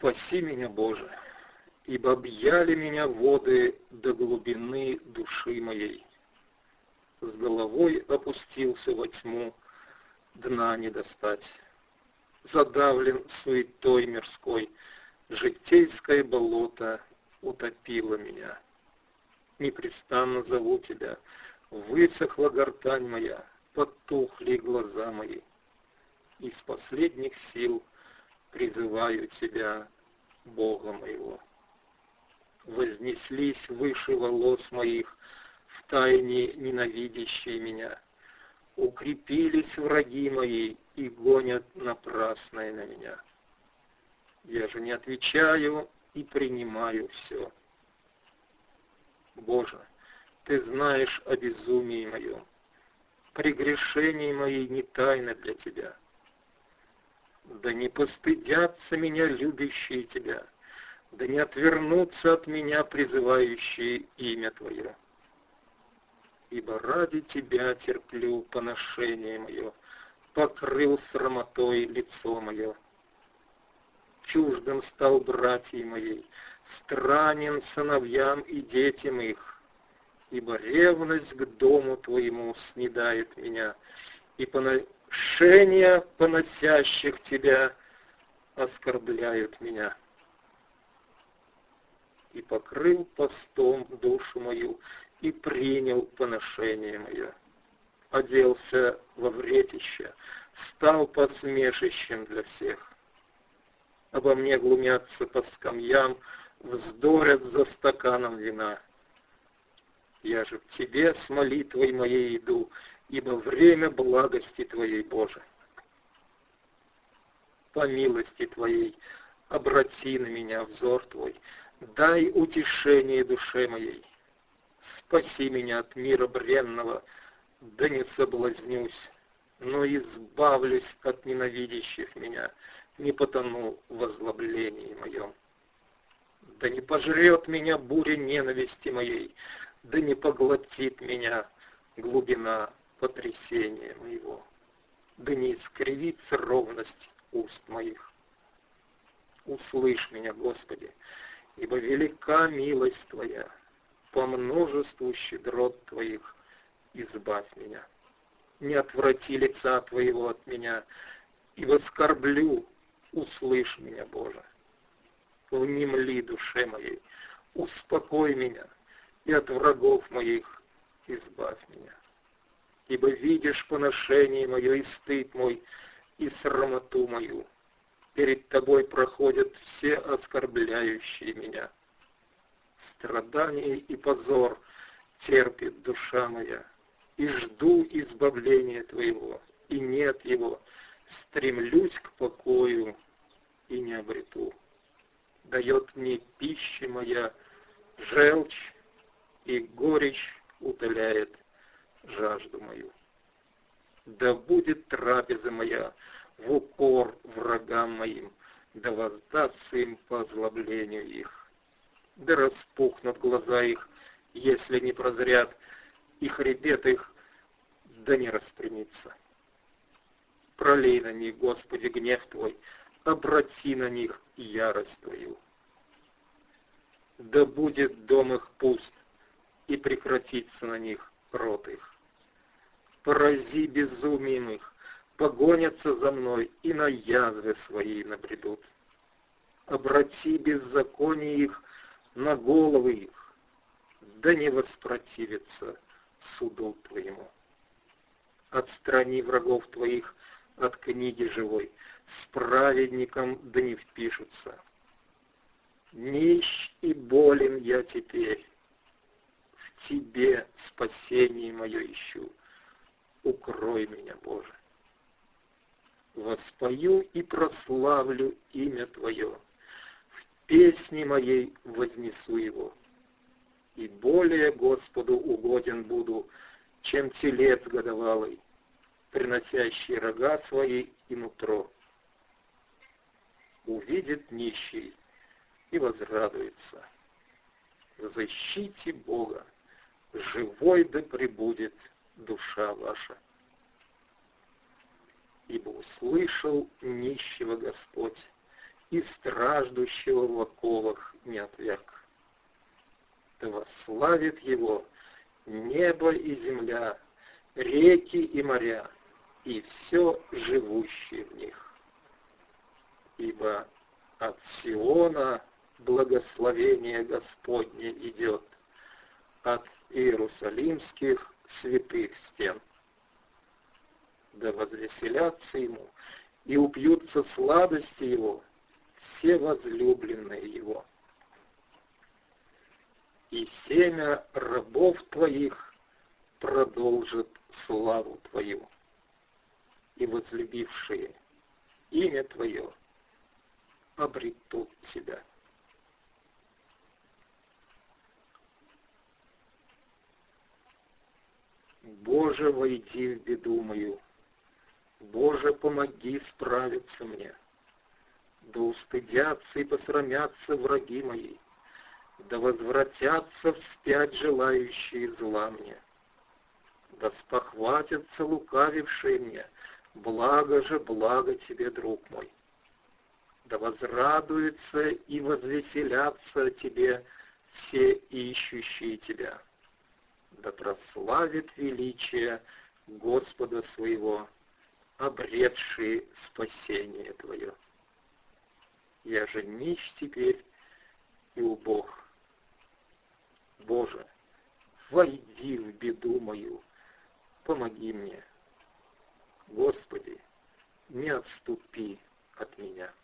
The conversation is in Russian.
Спаси меня, Боже, ибо объяли меня воды до глубины души моей. С головой опустился во тьму, дна не достать. Задавлен суетой мирской, житейское болото утопило меня. Непрестанно зову Тебя, высохла гортань моя, потухли глаза мои. Из последних сил призываю Тебя, Бога моего. Вознеслись выше волос моих, втайне ненавидящие меня. Укрепились враги мои и гонят напрасное на меня. Я же не отвечаю и принимаю все. Боже, Ты знаешь о безумии моем. Прегрешения мои не тайны для Тебя. Да не постыдятся меня любящие Тебя, да не отвернутся от меня призывающие имя Твое. Ибо ради Тебя терплю поношение мое, покрыл срамотой лицо мое. Чуждым стал братьям моей, странен сыновьям и детям их, ибо ревность к дому Твоему снедает меня, и поношения поносящих Тебя оскорбляют меня. И покрыл постом душу мою, и принял поношение мое. Оделся во вретище, стал посмешищем для всех. Обо мне глумятся по скамьям, вздорят за стаканом вина. Я же к Тебе с молитвой моей иду, ибо время благости Твоей, Боже. По милости Твоей обрати на меня взор Твой, дай утешение душе моей. Спаси меня от мира бренного, да не соблазнюсь, но избавлюсь от ненавидящих меня, не потону в озлоблении моем. Да не пожрет меня буря ненависти моей, да не поглотит меня глубина потрясения моего, да не искривится ровность уст моих. Услышь меня, Господи, ибо велика милость Твоя, по множеству щедрот Твоих избавь меня. Не отврати лица Твоего от меня, ибо скорблю, услышь меня, Боже. Внемли душе моей, успокой меня, и от врагов моих избавь меня. Ибо видишь поношение мое и стыд мой, и срамоту мою. Перед Тобой проходят все оскорбляющие меня. Страдание и позор терпит душа моя, и жду избавления Твоего, и нет его, стремлюсь к покою и не обрету. Дает мне пища моя желчь, и горечь утоляет жажду мою. Да будет трапеза моя в укор врагам моим, да воздастся им по озлоблению их. Да распухнут глаза их, если не прозрят, и хребет их, да не распрямится. Пролей на них, Господи, гнев Твой, обрати на них ярость Твою. Да будет дом их пуст, и прекратится на них рот их. Порази безумием их, погонятся за мной, и на язвы свои набредут. Обрати беззаконие их на головы их, да не воспротивится суду Твоему. Отстрани врагов Твоих от книги живой, с праведником да не впишутся. Нищ и болен я теперь, в Тебе спасение мое ищу, укрой меня, Боже. Воспою и прославлю имя Твое, в песне моей вознесу его, и более Господу угоден буду, чем телец годовалый, приносящий рога свои и нутро. Увидит нищий и возрадуется. В защите Бога живой да пребудет душа ваша. Ибо услышал нищего Господь и страждущего в оковах не отверг. Да восславит его небо и земля, реки и моря, и все живущее в них. Ибо от Сиона благословение Господне идет, от иерусалимских святых стен. Да возвеселятся ему и упьются сладости его все возлюбленные его. И семя рабов твоих продолжит славу твою, и возлюбившие имя твое обретут тебя. Боже, войди в беду мою, Боже, помоги справиться мне. Да устыдятся и посрамятся враги мои, да возвратятся вспять желающие зла мне. Да спохватятся лукавившие мне, благо же, благо тебе, друг мой. Да возрадуются и возвеселятся тебе все ищущие тебя. Да прославит величие Господа своего, обретшие спасение твое. Я же нищ теперь и убог. Боже, войди в беду мою, помоги мне. Господи, не отступи от меня.